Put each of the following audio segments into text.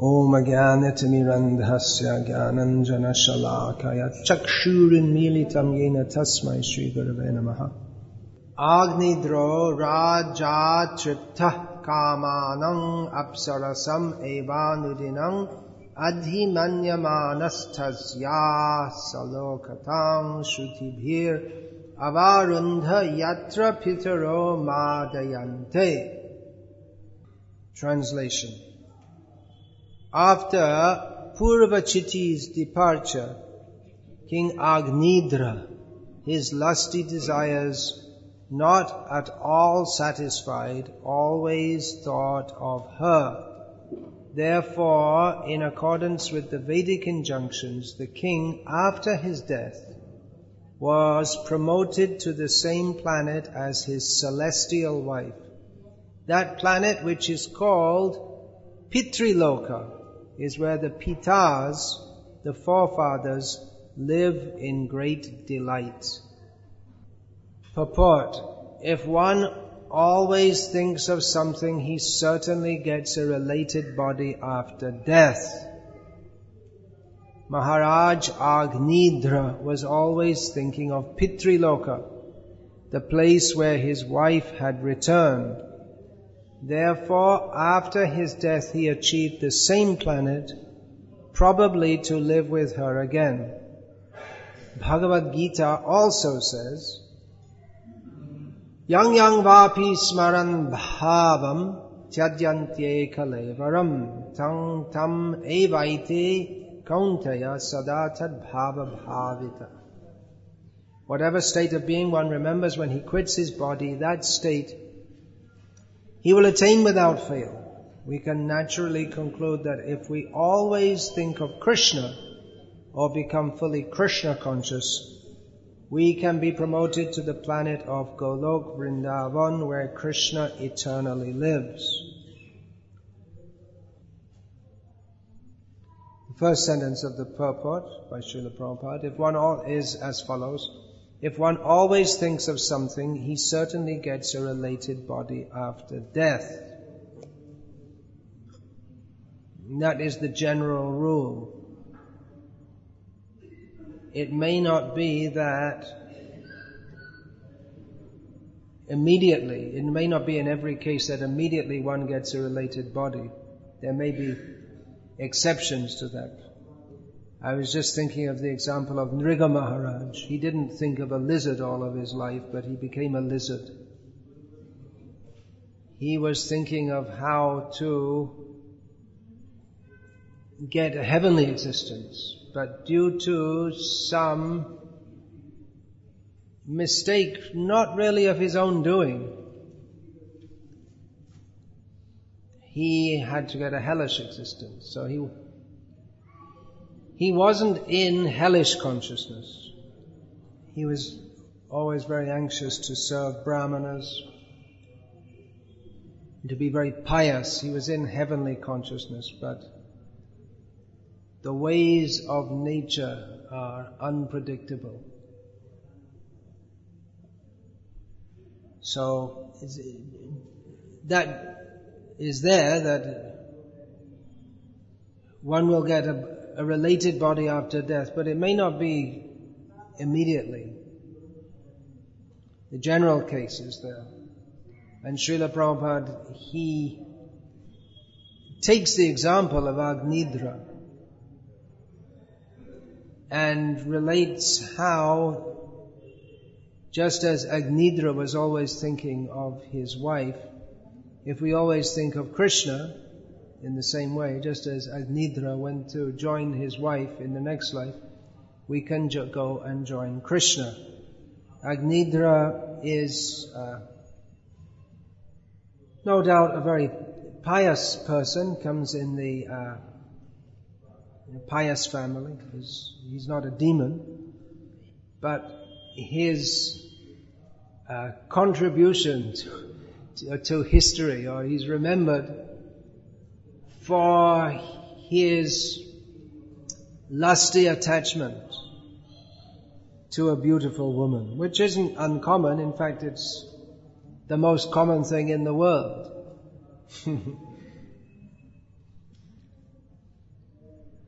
Om Jnanatimirandhasya Jnananjana Shalakaya Chakshurinmilitam Yena Tasmai Shri Gurave Namaha. Agnidro Raja Triptah Kamanang Apsarasam Evanudinang Adhimanyamanastasya Salokatang Shrutibhir Avarundha Yatra Pitaro Madayante. Translation. After Purvachiti's departure, King Agnidra, his lusty desires not at all satisfied, always thought of her. Therefore, in accordance with the Vedic injunctions, the king, after his death, was promoted to the same planet as his celestial wife. That planet, which is called Pitriloka, is where the Pitas, the forefathers, live in great delight. Purport. If one always thinks of something, he certainly gets a related body after death. Maharaj Agnidra was always thinking of Pitriloka, the place where his wife had returned. Therefore, after his death, he achieved the same planet, probably to live with her again. Bhagavad Gita also says, Yang yang vapi smaran bhavam tyadyantye kalevaram tang tam evaite kauntaya sadatad bhava bhavita. Whatever state of being one remembers when he quits his body, that state he will attain without fail. We can naturally conclude that if we always think of Krishna or become fully Krishna conscious, we can be promoted to the planet of Golok Vrindavan, where Krishna eternally lives. The first sentence of the purport by Srila Prabhupada is as follows. If one always thinks of something, he certainly gets a related body after death. That is the general rule. It may not be that immediately, it may not be in every case that immediately one gets a related body. There may be exceptions to that. I was just thinking of the example of Nriga Maharaj. He didn't think of a lizard all of his life, but he became a lizard. He was thinking of how to get a heavenly existence, but due to some mistake, not really of his own doing, he had to get a hellish existence. So he wasn't in hellish consciousness. He was always very anxious to serve brahmanas, to be very pious. He was in heavenly consciousness, but the ways of nature are unpredictable. So that is there, that one will get a related body after death, but it may not be immediately. The general case is there. And Srila Prabhupada, he takes the example of Agnidra and relates how, just as Agnidra was always thinking of his wife, if we always think of Krishna in the same way, just as Agnidra went to join his wife in the next life, we can go and join Krishna. Agnidra is no doubt a very pious person, comes in the pious family. He's not a demon, but his contribution to history, or he's remembered for his lusty attachment to a beautiful woman, which isn't uncommon. In fact, it's the most common thing in the world.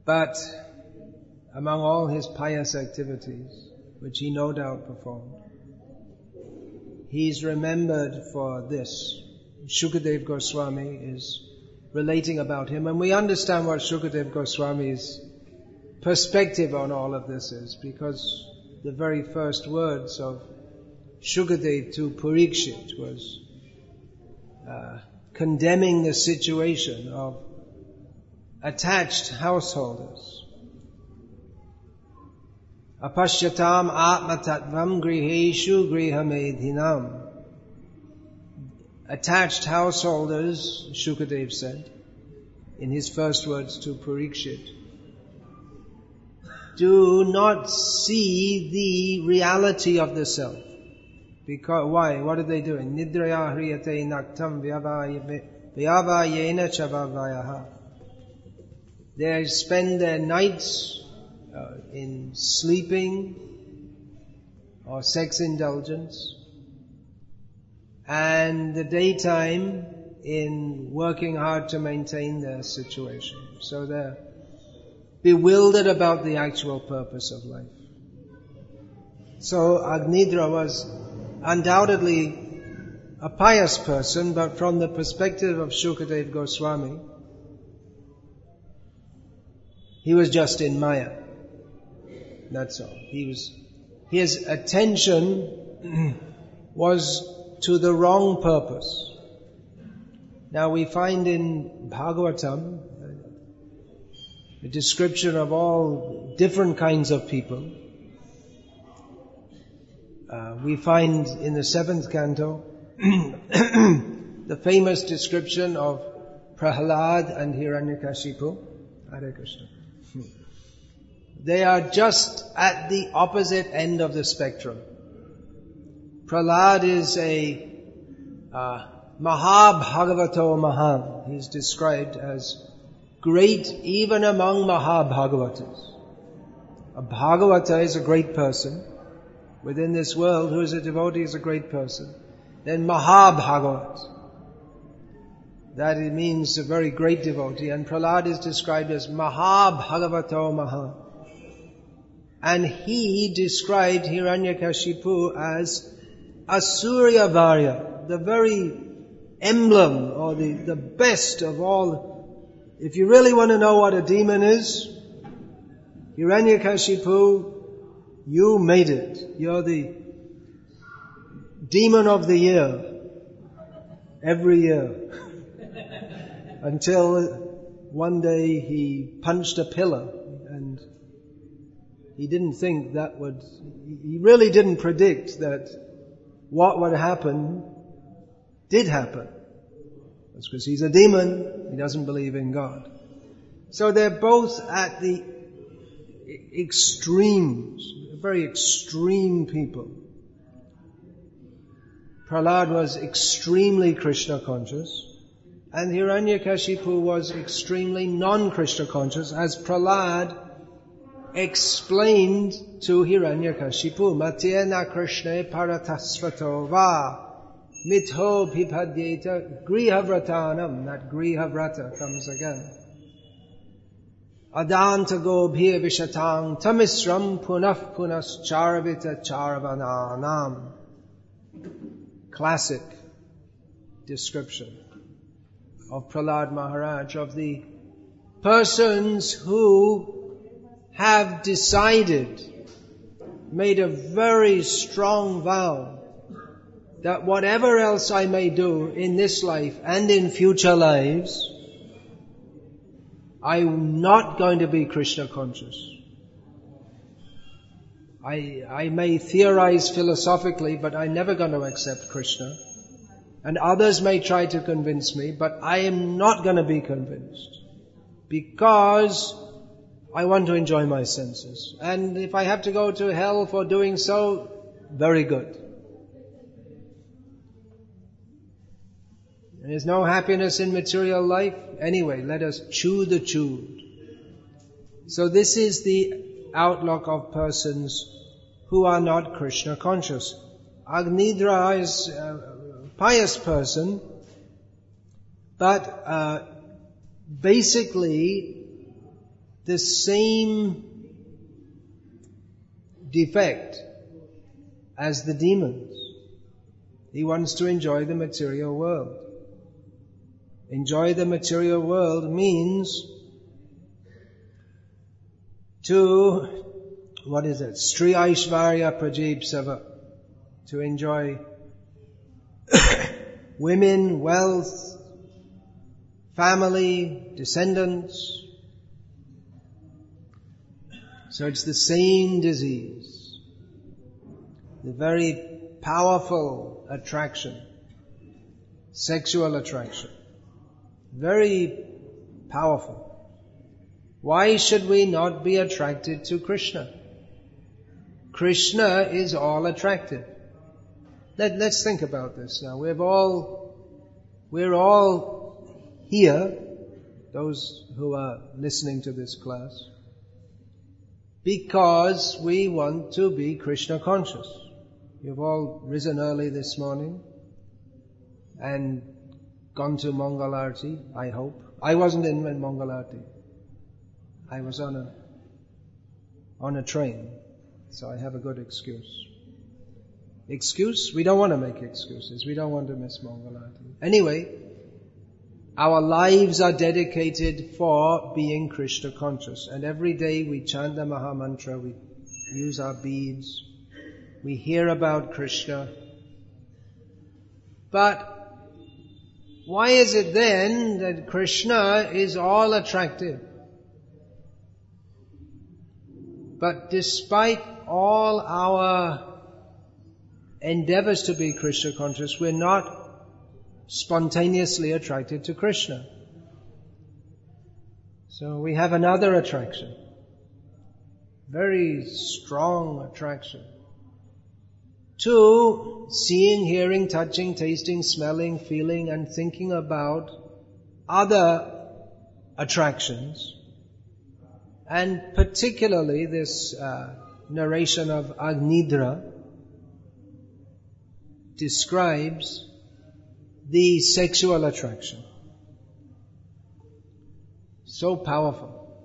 But among all his pious activities, which he no doubt performed, he's remembered for this. Shukadev Goswami is relating about him, and we understand what Shukadev Goswami's perspective on all of this is, because the very first words of Shukadev to Parikshit was condemning the situation of attached householders. Apashyatam atmatatvam griheshu grihamedhinam. Attached householders, Shukadev said in his first words to Parikshit, do not see the reality of the self. Because why? What are they doing? Nidraya hriyate naktam vyavayena chavavayaha. They spend their nights in sleeping or sex indulgence, and the daytime in working hard to maintain their situation. So they're bewildered about the actual purpose of life. So Agnidra was undoubtedly a pious person, but from the perspective of Shukadev Goswami, he was just in Maya. That's all. His attention was to the wrong purpose. Now we find in Bhagavatam a description of all different kinds of people. We find in the 7th canto the famous description of Prahlad and Hiranyakashipu. Hare Krishna. They are just at the opposite end of the spectrum. Prahlad is a Mahabhagavato Mahan. He's described as great even among Mahabhagavatas. A Bhagavata is a great person. Within this world, who is a devotee is a great person. Then Mahabhagavat. That it means a very great devotee. And Prahlad is described as Mahabhagavato Mahan. And he described Hiranyakashipu as Asurya Varya, the very emblem or the best of all. If you really want to know what a demon is, Hiranyakashipu, you made it. You're the demon of the year. Every year. Until one day he punched a pillar, and he didn't think he really didn't predict that what would happen did happen. That's because he's a demon. He doesn't believe in God. So they're both at the extremes, very extreme people. Prahlad was extremely Krishna conscious, and Hiranyakashipu was extremely non-Krishna conscious, as Prahlad explained to Hiranyakashipu, Matyena Krishna paratasvato va mitho pipadyeta grihavratanam. That grihavrata comes again. Adanta gobhir vishatang tamisram punah punas charavita charavananam. Classic description of Prahlad Maharaj, of the persons who have decided, made a very strong vow that whatever else I may do in this life and in future lives, I'm not going to be Krishna conscious. I may theorize philosophically, but I'm never going to accept Krishna. And others may try to convince me, but I am not going to be convinced. Because I want to enjoy my senses. And if I have to go to hell for doing so, very good. There's no happiness in material life. Anyway, let us chew the chewed. So this is the outlook of persons who are not Krishna conscious. Agnidra is a pious person, but basically the same defect as the demons. He wants to enjoy the material world. Enjoy the material world means to, Sri Aishvarya Prajipsava, to enjoy women, wealth, family, descendants. So it's the same disease. The very powerful attraction, sexual attraction. Very powerful. Why should we not be attracted to Krishna? Krishna is all attractive. Let's think about this now. We're all here, those who are listening to this class, because we want to be Krishna conscious. You've all risen early this morning and gone to Mangalarti, I hope. I wasn't in Mangalarti. I was on a train, so I have a good excuse. Excuse? We don't want to make excuses. We don't want to miss Mangalarti. Anyway, our lives are dedicated for being Krishna conscious. And every day we chant the Maha Mantra, we use our beads, we hear about Krishna. But why is it then that Krishna is all attractive? But despite all our endeavors to be Krishna conscious, we're not spontaneously attracted to Krishna. So we have another attraction. Very strong attraction. To seeing, hearing, touching, tasting, smelling, feeling and thinking about other attractions. And particularly this narration of Agnidra describes the sexual attraction. So powerful.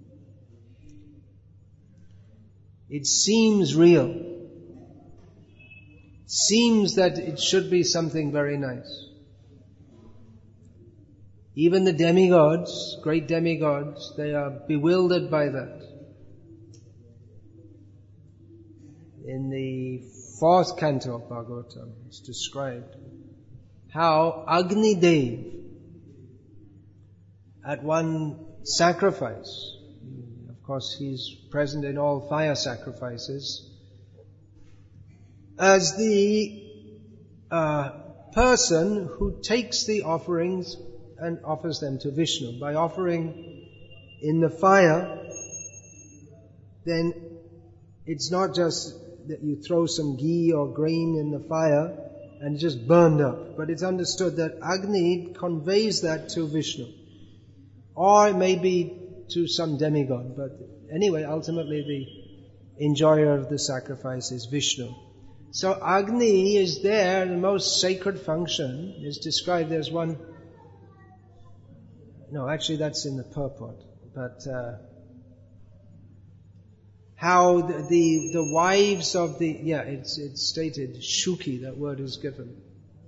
It seems real. Seems that it should be something very nice. Even the demigods, great demigods, they are bewildered by that. In the 4th canto of Bhagavatam, it's described how Agni Dev, at one sacrifice, of course he's present in all fire sacrifices, as the person who takes the offerings and offers them to Vishnu. By offering in the fire, then it's not just that you throw some ghee or grain in the fire and it just burned up, but it's understood that Agni conveys that to Vishnu. Or maybe to some demigod, but anyway, ultimately the enjoyer of the sacrifice is Vishnu. So Agni is there, the most sacred function is described. There's one, no, actually that's in the purport, but how the wives of it's stated, Shuki, that word is given.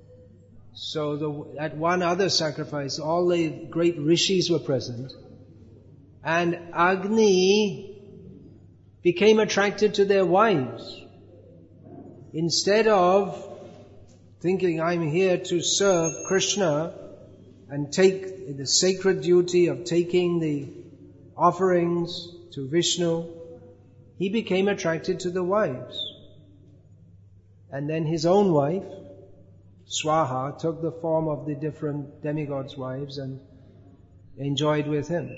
So at one other sacrifice, all the great rishis were present, and Agni became attracted to their wives. Instead of thinking, I'm here to serve Krishna and take the sacred duty of taking the offerings to Vishnu, he became attracted to the wives. And then his own wife, Swaha, took the form of the different demigods' wives and enjoyed with him.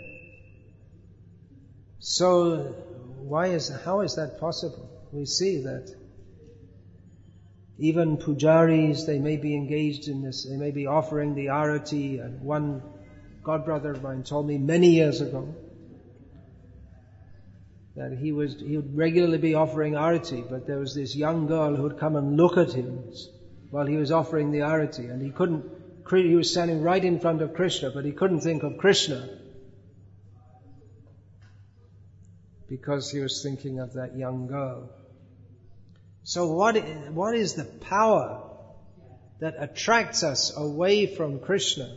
So, how is that possible? We see that even pujaris, they may be engaged in this, they may be offering the arati, and one godbrother of mine told me many years ago that he would regularly be offering arati, but there was this young girl who would come and look at him while he was offering the arati, and he was standing right in front of Krishna, but he couldn't think of Krishna. because he was thinking of that young girl. So what is the power that attracts us away from Krishna?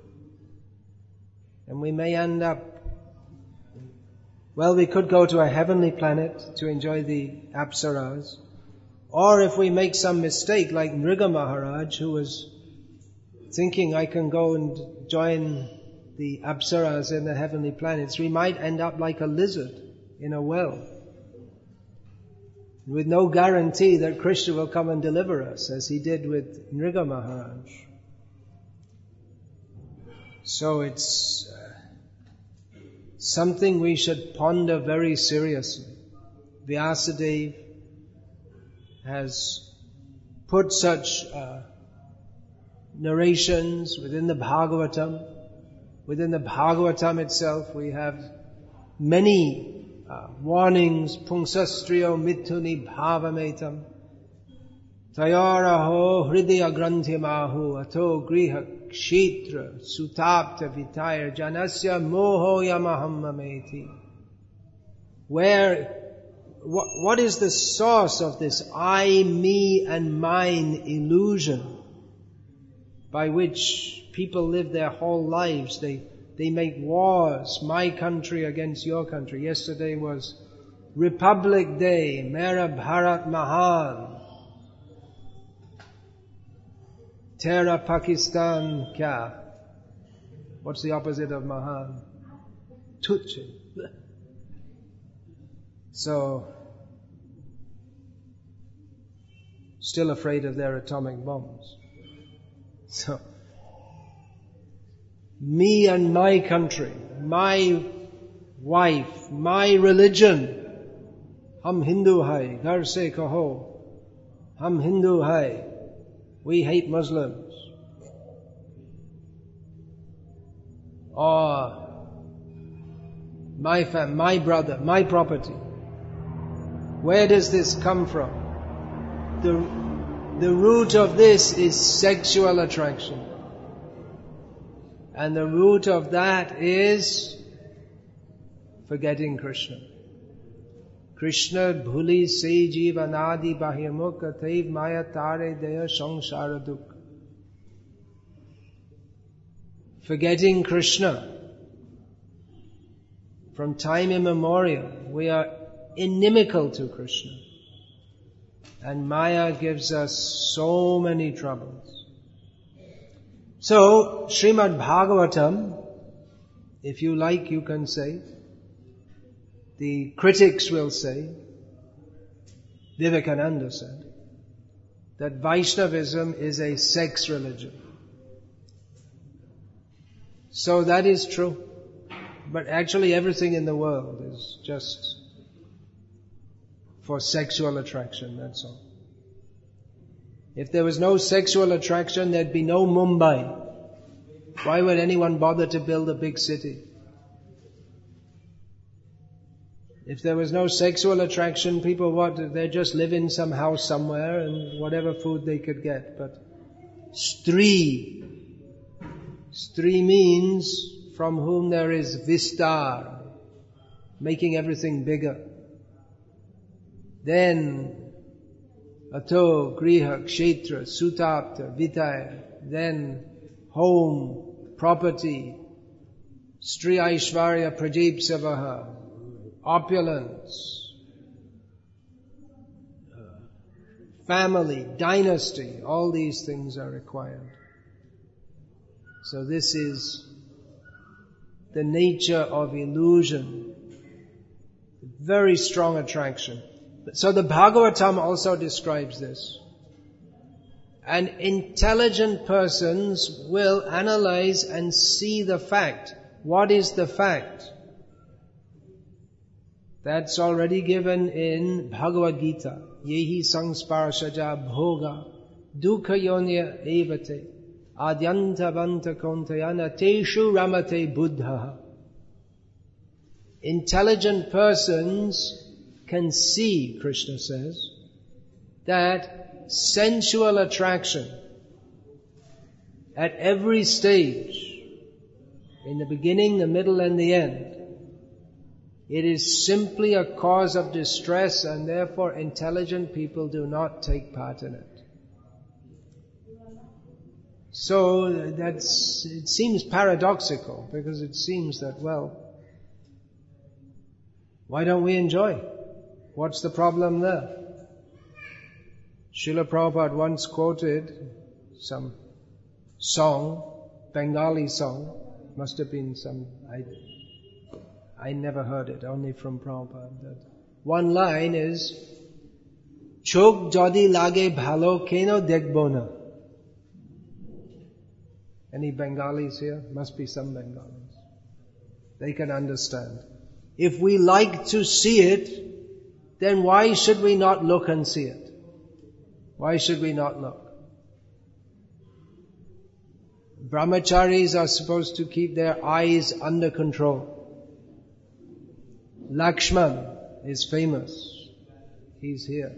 And we may end up, well, we could go to a heavenly planet to enjoy the Apsaras. Or if we make some mistake, like Mriga Maharaj, who was thinking I can go and join the Apsaras in the heavenly planets, we might end up like a lizard in a well, with no guarantee that Krishna will come and deliver us, as he did with Mriga Maharaj. So it's something we should ponder very seriously. Vyasadeva has put such narrations within the Bhagavatam. Within the Bhagavatam itself, we have many warnings. Pungsastriyo mithuni bhavametam tayaraho hridaya granthimahu ato griha kshetra sutapta vitaya janasya moho yamahammameti. What is the source of this I, me and mine illusion by which people live their whole lives? They make wars, my country against your country. Yesterday was Republic Day, Mera Bharat Mahan. Tera Pakistan kya? What's the opposite of Mahan? Tuchhe. So, still afraid of their atomic bombs. So, me and my country, my wife, my religion. Hum Hindu hai, ghar se kaho. Hum Hindu hai. We hate Muslims. Or my brother, my property. Where does this come from? The root of this is sexual attraction. And the root of that is forgetting Krishna. Krishna bhuli se jivanadi bahirmukha tev maya tare daya samsara dukha. Forgetting Krishna. From time immemorial, we are inimical to Krishna. And Maya gives us so many troubles. So, Srimad Bhagavatam, if you like, you can say, the critics will say, Vivekananda said, that Vaishnavism is a sex religion. So that is true. But actually everything in the world is just for sexual attraction, that's all. If there was no sexual attraction, there'd be no Mumbai. Why would anyone bother to build a big city? If there was no sexual attraction, people they'd just live in some house somewhere and whatever food they could get. But Stri means from whom there is vistar, making everything bigger. Then Ato, Griha, Kshetra, Sutapta, Vitaya, then home, property, Stri Aishvarya, Prajipsavaha, opulence, family, dynasty, all these things are required. So this is the nature of illusion, very strong attraction. So the Bhagavatam also describes this. And intelligent persons will analyze and see the fact. What is the fact? That's already given in Bhagavad Gita. Yehi sangsparshaja bhoga dukha yonya evate adyanta vanta kontayana teshu ramate buddha. Intelligent persons can see, Krishna says, that sensual attraction at every stage, in the beginning, the middle and the end, It is simply a cause of distress, and therefore intelligent people do not take part in it. So it seems paradoxical, because it seems that, well, why don't we enjoy? What's the problem there? Srila Prabhupada once quoted some song, Bengali song, must have been some, I never heard it, only from Prabhupada. One line is, Chok jodi lage bhalo keno dekhbo na. Any Bengalis here? Must be some Bengalis. They can understand. If we like to see it, then why should we not look and see it? Why should we not look? Brahmacharis are supposed to keep their eyes under control. Lakshman is famous. He's here.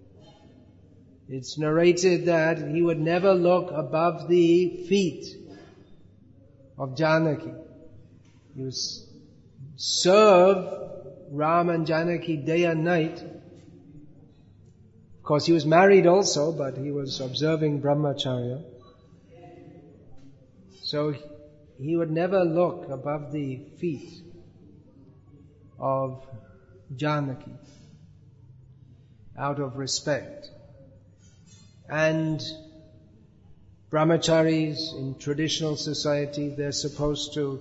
It's narrated that he would never look above the feet of Janaki. He would serve Ram and Janaki day and night. Of course, he was married also, but he was observing brahmacharya. So he would never look above the feet of Janaki out of respect. And brahmacharis in traditional society, they're supposed to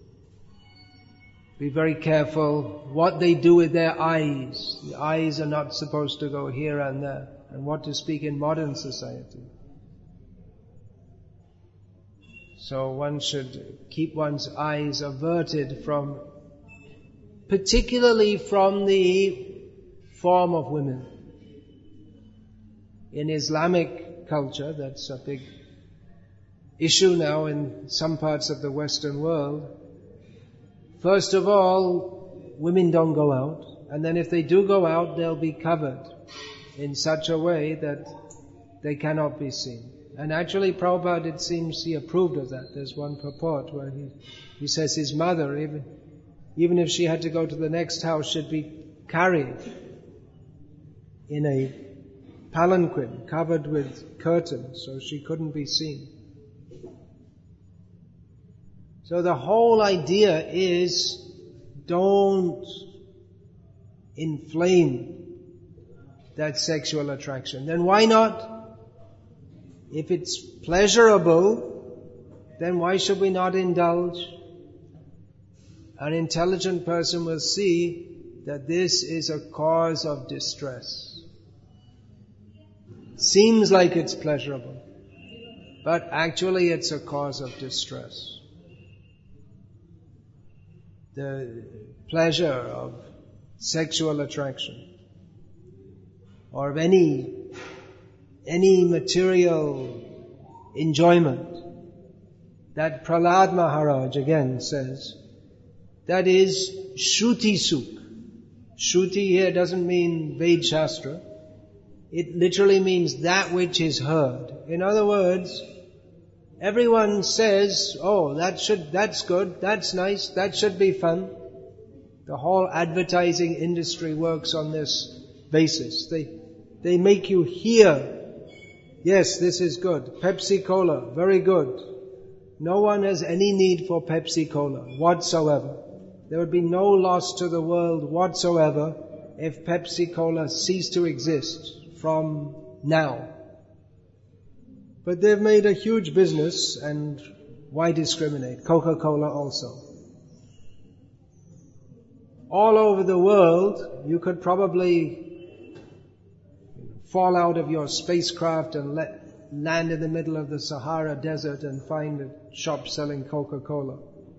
be very careful what they do with their eyes. The eyes are not supposed to go here and there. And what to speak in modern society. So one should keep one's eyes averted from, particularly from the form of women. In Islamic culture, that's a big issue now in some parts of the Western world. First of all, women don't go out, and then if they do go out, they'll be covered in such a way that they cannot be seen. And actually Prabhupada, it seems, he approved of that. There's one purport where he says his mother, even if she had to go to the next house, should be carried in a palanquin covered with curtains so she couldn't be seen. So the whole idea is, don't inflame that sexual attraction. Then why not? If it's pleasurable, then why should we not indulge? An intelligent person will see that this is a cause of distress. Seems like it's pleasurable, but actually it's a cause of distress. The pleasure of sexual attraction or of any material enjoyment, that Prahlad Maharaj again says, that is Shruti Sukh. Shruti here doesn't mean Ved Shastra. It literally means that which is heard. In other words, everyone says, oh, that's good, that's nice, that should be fun. The whole advertising industry works on this basis. They make you hear, yes, this is good. Pepsi Cola, very good. No one has any need for Pepsi Cola whatsoever. There would be no loss to the world whatsoever if Pepsi Cola ceased to exist from now. But they've made a huge business, and why discriminate? Coca-Cola also. All over the world, you could probably fall out of your spacecraft and land in the middle of the Sahara Desert and find a shop selling Coca-Cola.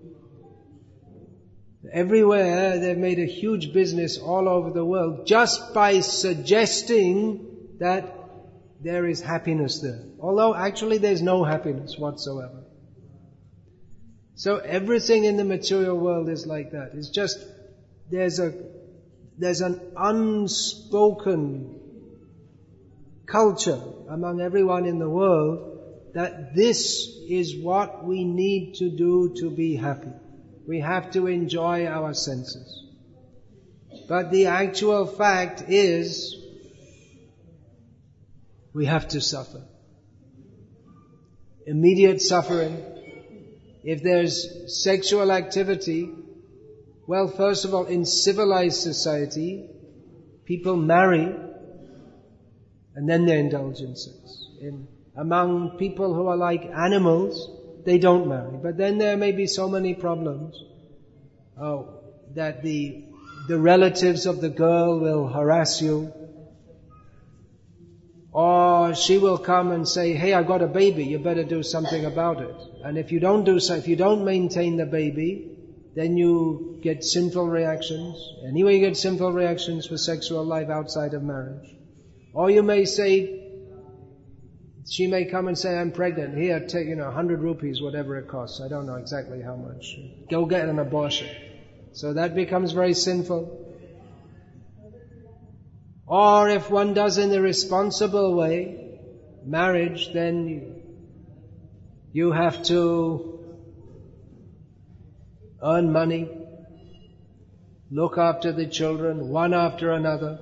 Everywhere, they've made a huge business all over the world just by suggesting that there is happiness there. Although actually there's no happiness whatsoever. So everything in the material world is like that. It's just, there's an unspoken culture among everyone in the world that this is what we need to do to be happy. We have to enjoy our senses. But the actual fact is, we have to suffer. Immediate suffering. If there's sexual activity, well, first of all, in civilized society, people marry and then they indulge in sex. Among people who are like animals, they don't marry. But then there may be so many problems that the relatives of the girl will harass you, or she will come and say, "Hey, I got a baby, you better do something about it." And if you don't maintain the baby, then you get sinful reactions. Anyway, you get sinful reactions for sexual life outside of marriage. Or you may say, she may come and say, "I'm pregnant. Here, take 100 rupees, whatever it costs. I don't know exactly how much. Go get an abortion." So that becomes very sinful. Or if one does in the responsible way, marriage, then you have to earn money, look after the children, one after another,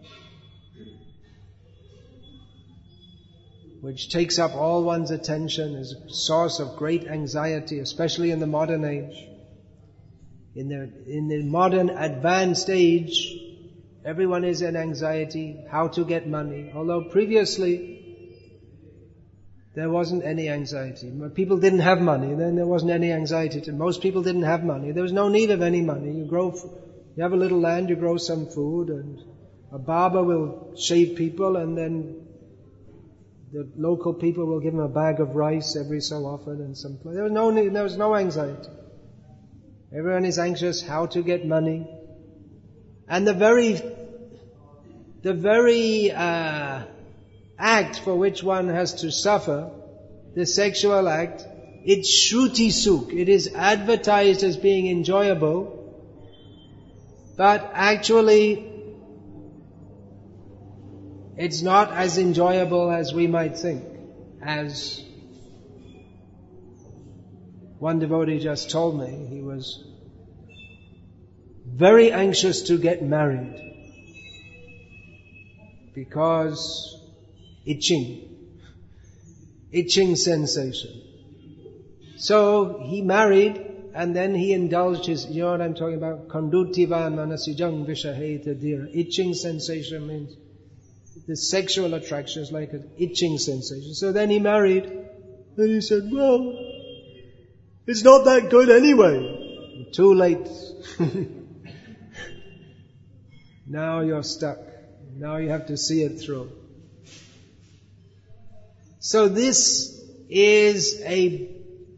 which takes up all one's attention, is a source of great anxiety, especially in the modern age. In the modern advanced age, everyone is in anxiety, how to get money. Although previously, there wasn't any anxiety. People didn't have money, then there wasn't any anxiety. Most people didn't have money. There was no need of any money. You have a little land, you grow some food, and a barber will shave people, and then the local people will give them a bag of rice every so often and some place. There was no anxiety. Everyone is anxious how to get money. And the very act for which one has to suffer, the sexual act, it's shruti sukh. It is advertised as being enjoyable, but actually it's not as enjoyable as we might think. As one devotee just told me, he was very anxious to get married because itching sensation. So he married and then he indulged his, you know what I'm talking about? Kondutivan manasijang vishaheta dira. Itching sensation means the sexual attraction is like an itching sensation. So then he married and he said, "Well, it's not that good anyway." Too late. Now you're stuck. Now you have to see it through. So this is a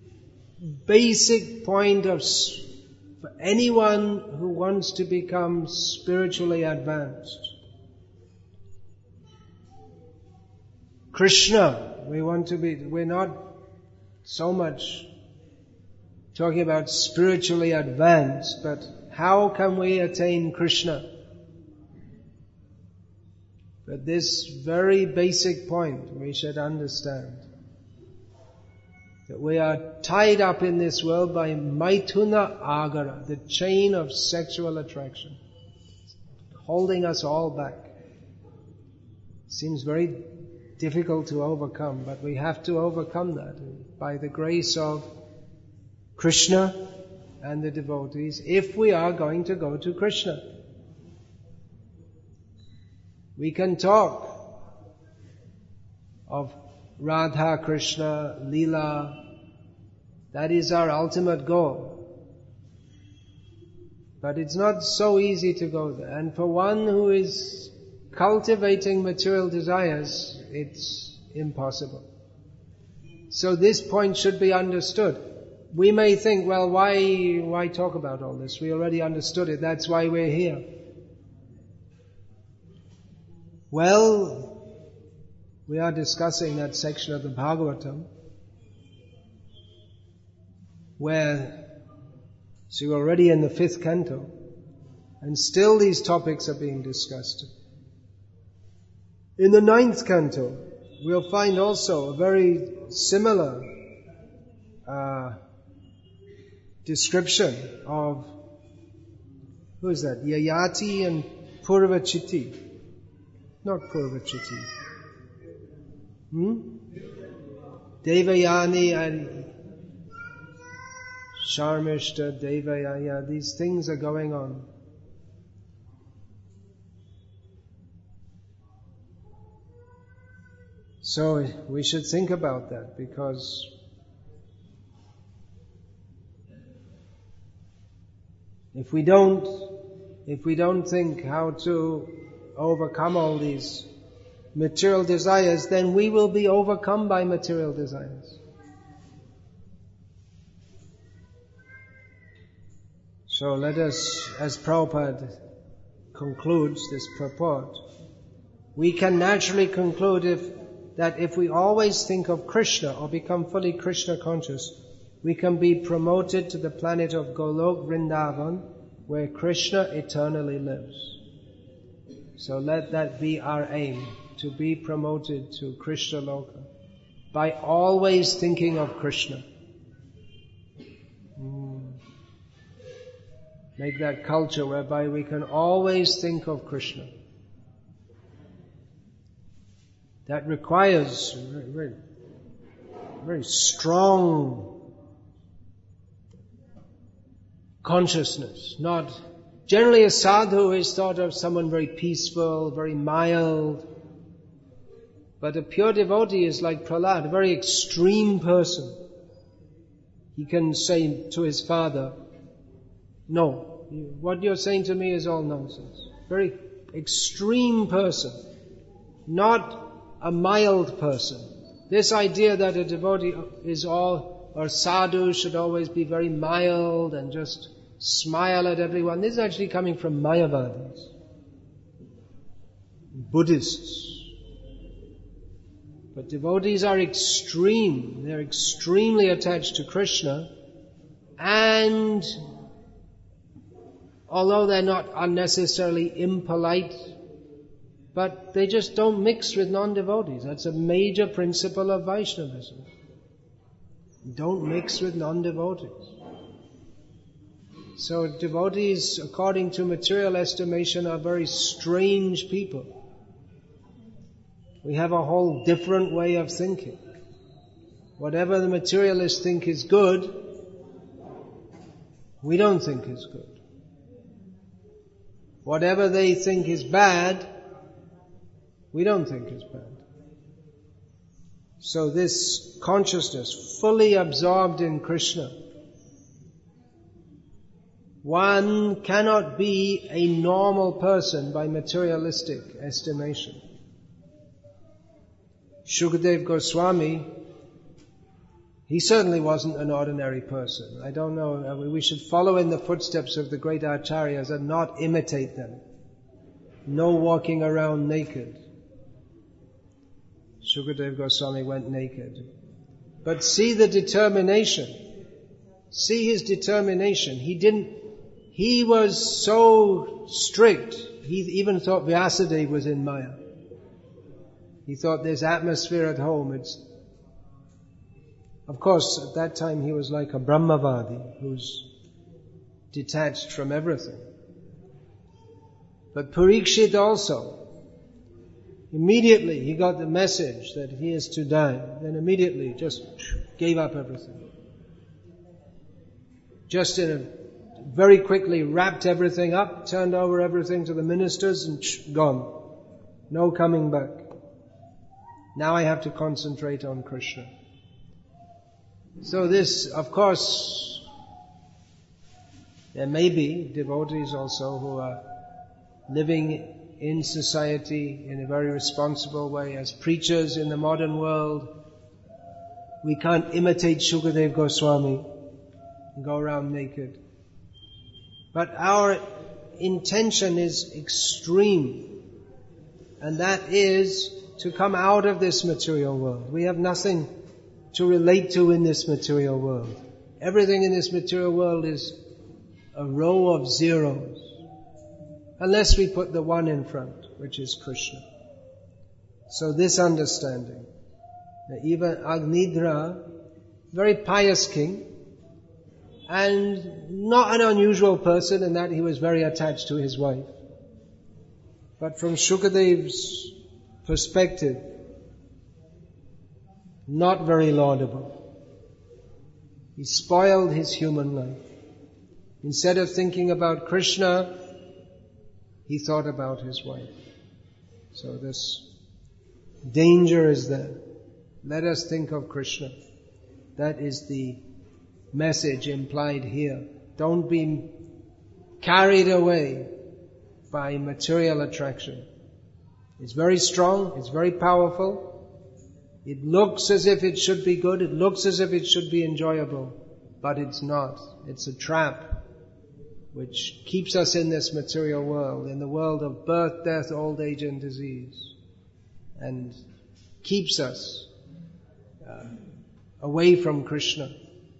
basic point for anyone who wants to become spiritually advanced. Krishna, we're not so much talking about spiritually advanced, but how can we attain Krishna? But this very basic point we should understand, that we are tied up in this world by Maithuna Agara, the chain of sexual attraction, holding us all back. Seems very difficult to overcome, but we have to overcome that by the grace of Krishna and the devotees, if we are going to go to Krishna. We can talk of Radha, Krishna, Leela. That is our ultimate goal. But it's not so easy to go there. And for one who is cultivating material desires, it's impossible. So this point should be understood. We may think, well, why talk about all this? We already understood it. That's why we're here. Well, we are discussing that section of the Bhagavatam where, so you're already in the 5th canto, and still these topics are being discussed. In the 9th canto, we'll find also a very similar description of Who is that? Yayati and Purvachiti. Not Purvachiti. Devayani and Sharmishta, Devayaya. These things are going on. So we should think about that, because if we don't think how to overcome all these material desires, then we will be overcome by material desires. So let us, as Prabhupada concludes this purport, we can naturally conclude that if we always think of Krishna or become fully Krishna conscious, we can be promoted to the planet of Golok Vrindavan, where Krishna eternally lives. So let that be our aim, to be promoted to Krishna Loka by always thinking of Krishna. Make that culture whereby we can always think of Krishna. That requires very, very strong consciousness. Not generally, a sadhu is thought of someone very peaceful, very mild. But a pure devotee is like Prahlad, a very extreme person. He can say to his father, "No, what you're saying to me is all nonsense." Very extreme person, not a mild person. This idea that a devotee is all, or sadhu should always be very mild and just smile at everyone, this is actually coming from Mayavadis, Buddhists. But devotees are extreme. They're extremely attached to Krishna, and although they're not unnecessarily impolite, but they just don't mix with non-devotees. That's a major principle of Vaishnavism. Don't mix with non-devotees. So devotees, according to material estimation, are very strange people. We have a whole different way of thinking. Whatever the materialists think is good, we don't think is good. Whatever they think is bad, we don't think is bad. So this consciousness, fully absorbed in Krishna, one cannot be a normal person by materialistic estimation. Shukadeva Goswami, he certainly wasn't an ordinary person. I don't know, we should follow in the footsteps of the great acharyas and not imitate them. No walking around naked. Shukadeva Goswami went naked. But see the determination. See his determination. He was so strict, he even thought Vyasadeva was in Maya. He thought this atmosphere at home, of course, at that time he was like a Brahmavadi who's detached from everything. But Parikshit also, immediately he got the message that he is to die, then immediately just gave up everything. Just very quickly wrapped everything up, turned over everything to the ministers and gone. No coming back. Now I have to concentrate on Krishna. So this, of course, there may be devotees also who are living in society in a very responsible way. As preachers in the modern world, we can't imitate Shukadeva Goswami and go around naked. But our intention is extreme, and that is to come out of this material world. We have nothing to relate to in this material world. Everything in this material world is a row of zeros, unless we put the one in front, which is Krishna. So this understanding, that even Agnidra, very pious king, and not an unusual person in that he was very attached to his wife. But from Shukadev's perspective, not very laudable. He spoiled his human life. Instead of thinking about Krishna, he thought about his wife. So this danger is there. Let us think of Krishna. That is the message implied here. Don't be carried away by material attraction. It's very strong, it's very powerful. It looks as if it should be good, it looks as if it should be enjoyable, but it's not. It's a trap which keeps us in this material world, in the world of birth, death, old age and disease, and keeps us away from Krishna.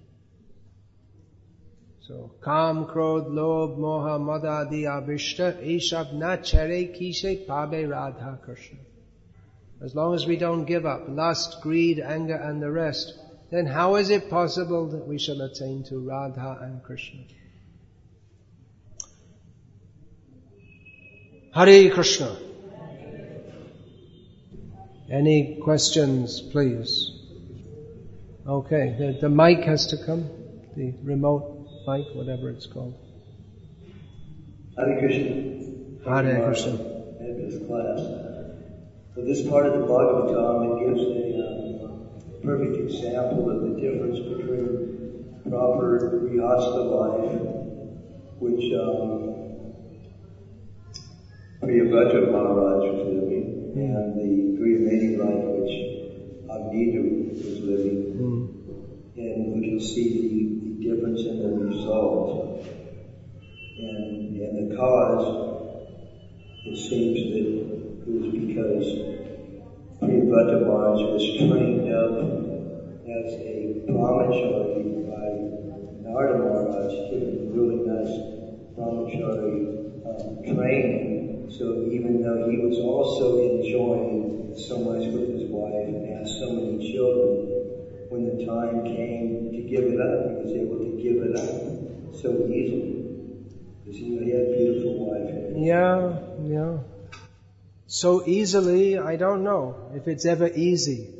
So, Kam, Krodh, Lobh, Moha, Mada, Adi, Avishta, Eshab na chare kishe pabe Radha Krishna. As long as we don't give up lust, greed, anger and the rest, then how is it possible that we shall attain to Radha and Krishna? Hare Krishna. Any questions, please? Okay, the mic has to come. The remote mic, whatever it's called. Hare Krishna. Hare Krishna. Head of this class. So this part of the Bhagavatam, it gives a perfect example of the difference between proper Grihastha life, which Priyabhadra Maharaj was living, and the Grihastha life which Agnidra was living. And we can see the difference in the result. And the cause, it seems that it was because Priyabhadra Maharaj was trained up as a brahmachari by Narada Maharaj, given really nice brahmachari training. So even though he was also enjoying so much with his wife and had so many children, when the time came to give it up, he was able to give it up so easily. Because he had a beautiful wife. Yeah. So easily, I don't know if it's ever easy.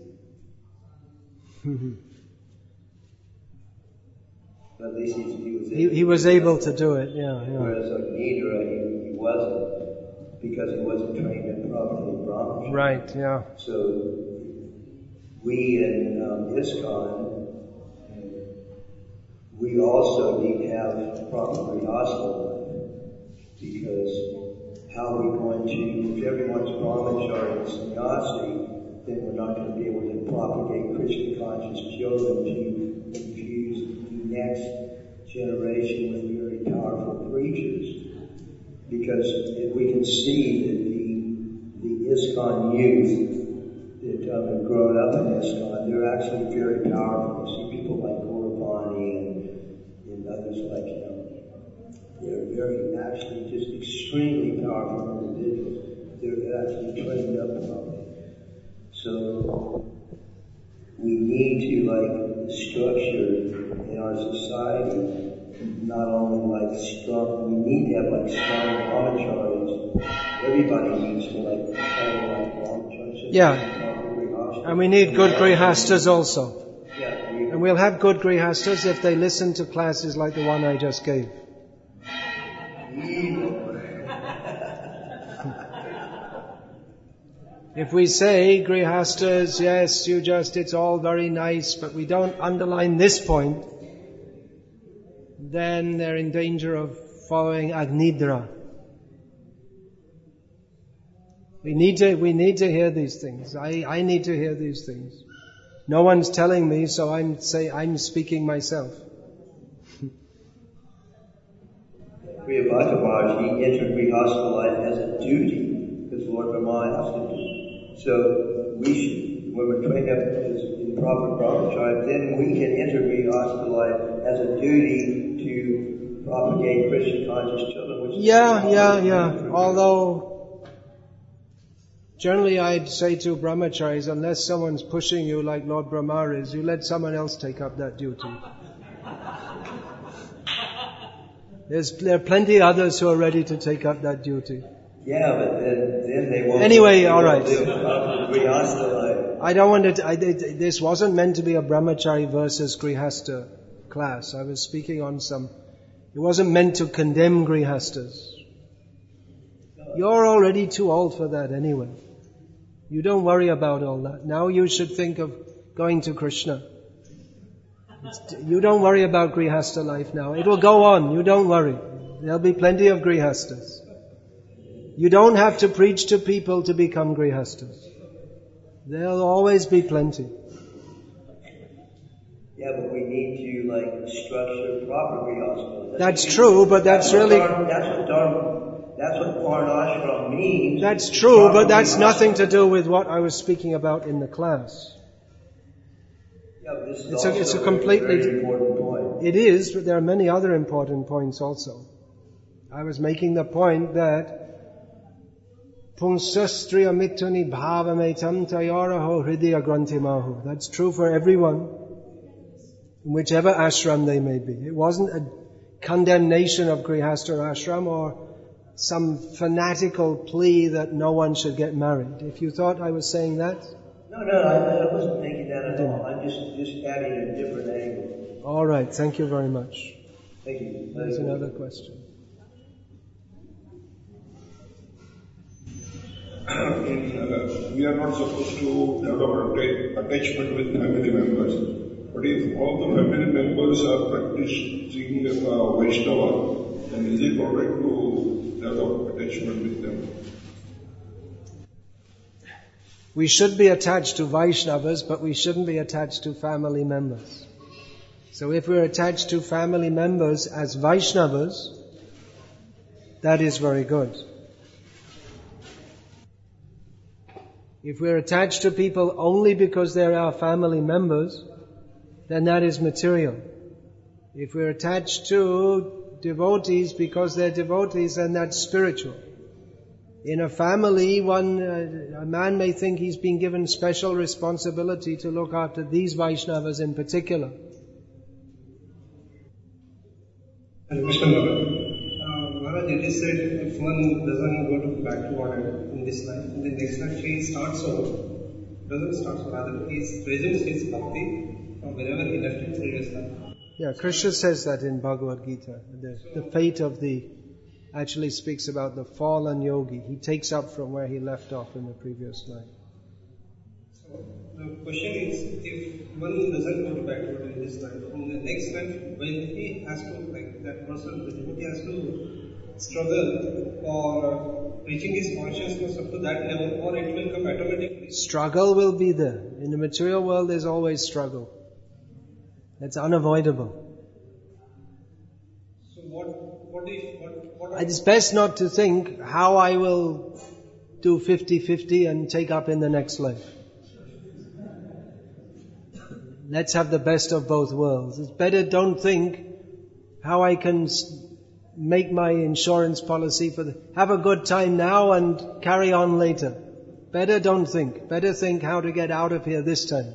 At least he was able to do it, yeah. Whereas Agnidra, he wasn't, because he wasn't trained in properly Brahmacharya. Right, yeah. So we in ISKCON, we also need to have proper Grihastha life, because how are we going to, if everyone's brahmachari and sannyasi, then we're not going to be able to propagate Krishna conscious children to infuse the next generation with very powerful preachers. Because if we can see that the ISKCON youth that have grown up in ISKCON, they're actually very powerful. You see people like Gauravani and others like him. They're very, actually just extremely powerful individuals. They're actually trained up properly. So we need to structure in our society not only strong, we need to have strong brahmacharis. Everybody needs to follow brahmacharis. Yeah. And we need good grihastas also. Yeah. And we'll have good grihastas if they listen to classes like the one I just gave. If we say, grihastas, yes, it's all very nice, but we don't underline this point, then they're in danger of following Agnidra. We need to hear these things. I need to hear these things. No one's telling me, so I'm speaking myself. Priyabhadra Maharaj, he entered Grihastha life as a duty, because Lord Brahma asked him to. So we should, when we're trained up in proper brahmacharya, then we can enter Grihastha life as a duty to propagate Krishna conscious children. Which Yeah. Although, generally I'd say to brahmacharis, unless someone's pushing you like Lord Brahma is, you let someone else take up that duty. There are plenty of others who are ready to take up that duty. Yeah, but then they won't. Anyway, all right. Grihastha life. I don't want to. This wasn't meant to be a brahmachari versus grihastha class. I was speaking on some. It wasn't meant to condemn grihasthas. You're already too old for that anyway. You don't worry about all that. Now you should think of going to Krishna. You don't worry about grihastha life now. It will go on. You don't worry. There'll be plenty of grihasthas. You don't have to preach to people to become grihasthas. There'll always be plenty. Yeah, but we need to structure proper grihastha. That's true, but that's really... That's what Varnashram means. That's true, but that's nothing to do with what I was speaking about in the class. Yeah, but this is It's a also completely... very important point. It is, but there are many other important points also. I was making the point that Pungsastriya mituni bhavametam tayaraho hridaya grantimahu. That's true for everyone, in whichever ashram they may be. It wasn't a condemnation of Grihastha ashram or some fanatical plea that no one should get married. If you thought I was saying that? No, I wasn't thinking that at all. I'm just adding a different angle. All right, thank you very much. Thank you. There's another question. We are not supposed to develop attachment with family members. But if all the family members are practicing Vaishnava, then is it alright to develop attachment with them? We should be attached to Vaishnavas, but we shouldn't be attached to family members. So if we're attached to family members as Vaishnavas, that is very good. If we're attached to people only because they're our family members, then that is material. If we're attached to devotees because they're devotees, then that's spiritual. In a family, a man may think he's been given special responsibility to look after these Vaishnavas in particular. Maharaj, you just said if one doesn't go backward in this life, in the next life he starts over. Doesn't start over, rather he presents his bhakti from wherever he left in previous life. Yeah, Krishna says that in Bhagavad Gita. The fate of actually speaks about the fallen yogi. He takes up from where he left off in the previous life. So the question is, if one doesn't go backward in this life, in the next life, when he has to, that person, the devotee has to struggle for reaching his consciousness up to that level, or it will come automatically? Struggle will be there. In the material world, there's always struggle. That's unavoidable. So what it's best not to think how I will do 50-50 and take up in the next life. Let's have the best of both worlds. It's better don't think how I can make my insurance policy have a good time now and carry on later. Better don't think. Better think how to get out of here this time.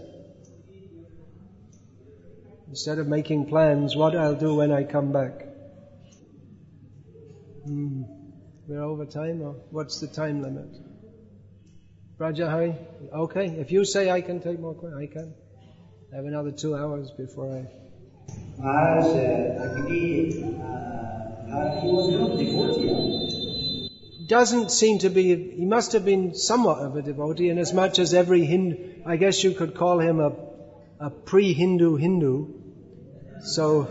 Instead of making plans, what I'll do when I come back. We're over time, or what's the time limit? Rajahari? Okay, if you say I can take more questions, I can. I have another 2 hours before I... Maharaj, I believe he was not a devotee. Doesn't seem to be... He must have been somewhat of a devotee, in as much as every Hindu... I guess you could call him a pre-Hindu Hindu. So,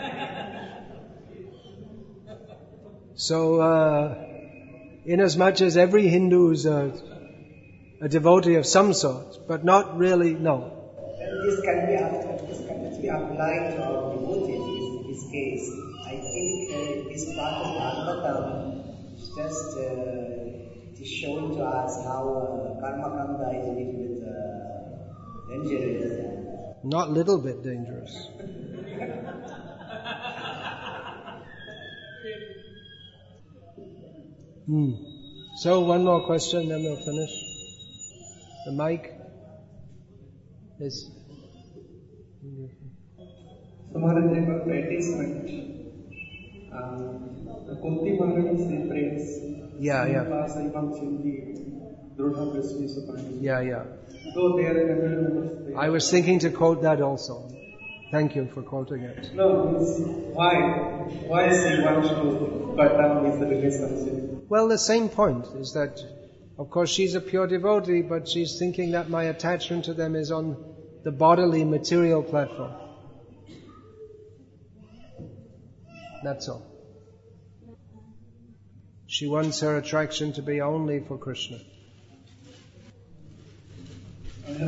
in as much as every Hindu is a devotee of some sort, but not really, no. This can be applied to our devotees in this case. I think this part of Bhagavatam is just to show to us how karma kanda is a little bit dangerous. Not little bit dangerous. So one more question, then we'll finish. The mic is... So Maharaj, about advertisement, Kunti Maharani she prays. Yeah. So they are family members. I was thinking to quote that also. Thank you for quoting it. No, why she wants to cut down with the relationship? Well, the same point is that, of course, she's a pure devotee, but she's thinking that my attachment to them is on the bodily, material platform. That's all. She wants her attraction to be only for Krishna. The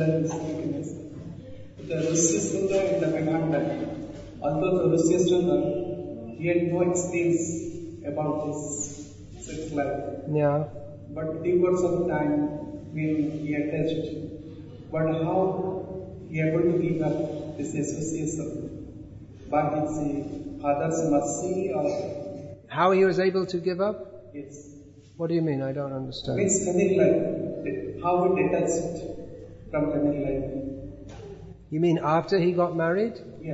Rishyasundar in the Vedanta, although the Rishyasundar, he had no experience about his sex life. Yeah. But over some time, when he attached, but how he able to give up this association? By his father's mercy or... How he was able to give up? Yes. What do you mean? I don't understand. Means family life. How he detached from family life. You mean after he got married? Yeah.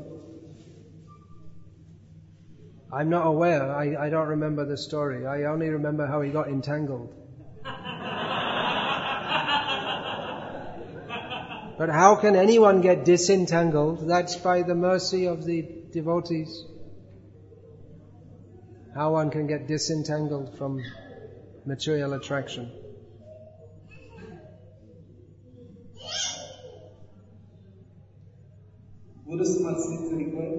I'm not aware. I don't remember the story. I only remember how he got entangled. But how can anyone get disentangled? That's by the mercy of the devotees. How one can get disentangled from material attraction. Guru's mercy is required.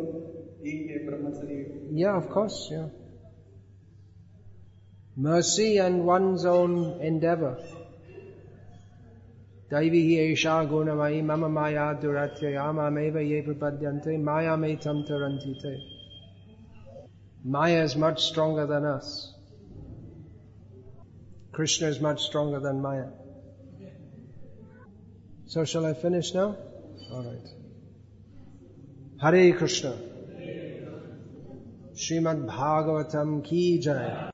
Yeah, of course, yeah. Mercy and one's own endeavor. Daivihi esha gunamai mama maya duratyaya mameva ye prapadyante maya metam tarantite. Maya is much stronger than us. Krishna is much stronger than Maya. So shall I finish now? All right. Hare Krishna. Srimad Bhagavatam ki jai.